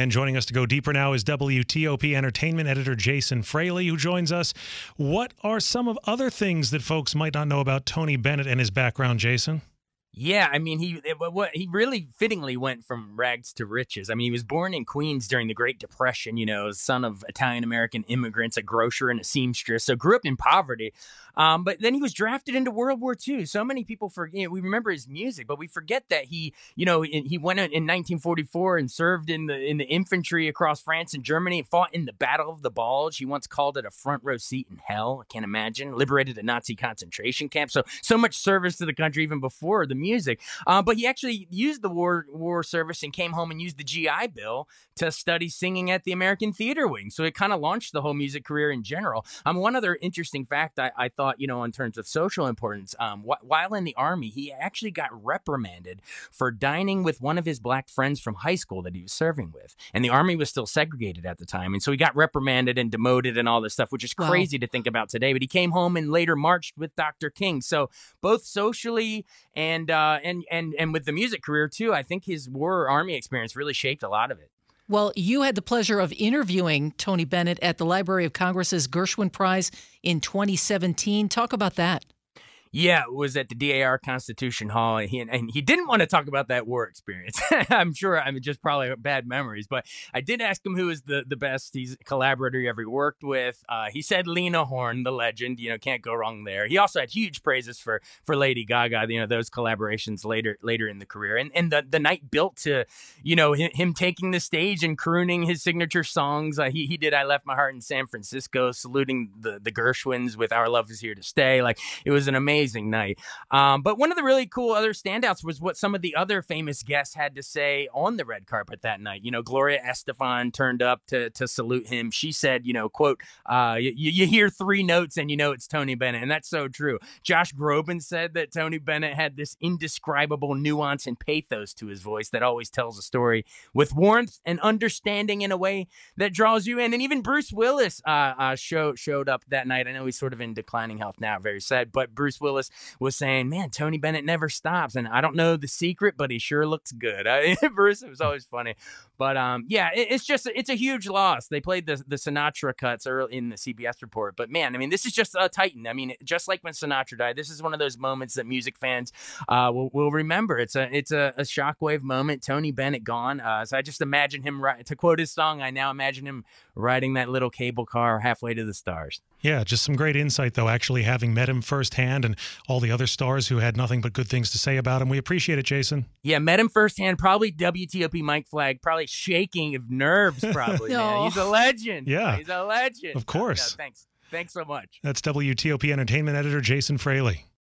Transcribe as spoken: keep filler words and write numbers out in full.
And joining us to go deeper now is W T O P Entertainment editor Jason Fraley, who joins us. What are some of other things that folks might not know about Tony Bennett and his background, Jason? Yeah, I mean, he what he really fittingly went from rags to riches. I mean, he was born in Queens during the Great Depression, you know, son of Italian-American immigrants, a grocer and a seamstress, so grew up in poverty. Um, but then he was drafted into World War Two. So many people forget, you know, we remember his music, but we forget that he, you know, he went in nineteen forty-four and served in the in the infantry across France and Germany, fought in the Battle of the Bulge. He once called it a front row seat in hell. I can't imagine. Liberated a Nazi concentration camp. So, so much service to the country even before the music. Uh, but he actually used the war war service and came home and used the G I Bill to study singing at the American Theater Wing. So it kind of launched the whole music career in general. Um, one other interesting fact I, I thought, you know, in terms of social importance, um, wh- while in the Army, he actually got reprimanded for dining with one of his black friends from high school that he was serving with. And the Army was still segregated at the time. And so he got reprimanded and demoted and all this stuff, which is Wow. crazy to think about today. But he came home and later marched with Doctor King. So both socially and uh, and and and with the music career too, I think his war Army experience really shaped a lot of it. Well, you had the pleasure of interviewing Tony Bennett at the Library of Congress's Gershwin Prize in twenty seventeen. Talk about that. Yeah, it was at the D A R Constitution Hall, and he, and he didn't want to talk about that war experience. I'm sure, I mean, just probably bad memories, but I did ask him who is the, the best he's collaborator he ever worked with. Uh, he said Lena Horne, the legend, you know, can't go wrong there. He also had huge praises for for Lady Gaga, you know, those collaborations later later in the career. And and the, the night built to, you know, him, him taking the stage and crooning his signature songs. Uh, he, he did I Left My Heart in San Francisco, saluting the, the Gershwins with Our Love Is Here to Stay. Like, it was an amazing Amazing night. Um, but one of the really cool other standouts was what some of the other famous guests had to say on the red carpet that night. You know, Gloria Estefan turned up to to salute him. She said, you know, quote, uh, you, you hear three notes and you know it's Tony Bennett. And that's so true. Josh Groban said that Tony Bennett had this indescribable nuance and pathos to his voice that always tells a story with warmth and understanding in a way that draws you in. And even Bruce Willis uh, uh, show, showed up that night. I know he's sort of in declining health now, very sad, but Bruce Willis was saying, man, Tony Bennett never stops. And I don't know the secret, but he sure looks good. I, Bruce, it was always funny. But um, yeah, it, it's just, it's a huge loss. They played the, the Sinatra cuts early in the C B S report. But man, I mean, this is just a titan. I mean, just like when Sinatra died, this is one of those moments that music fans uh, will, will remember. It's a it's a, a shockwave moment. Tony Bennett gone. Uh, so I just imagine him, to quote his song, I now imagine him riding that little cable car halfway to the stars. Yeah, just some great insight, though, actually having met him firsthand and all the other stars who had nothing but good things to say about him. We appreciate it, Jason. Yeah, met him firsthand, probably W T O P Mike Flag, probably shaking of nerves, probably. No. Man. He's a legend. Yeah. He's a legend. Of course. No, no, thanks. Thanks so much. That's W T O P Entertainment editor Jason Fraley.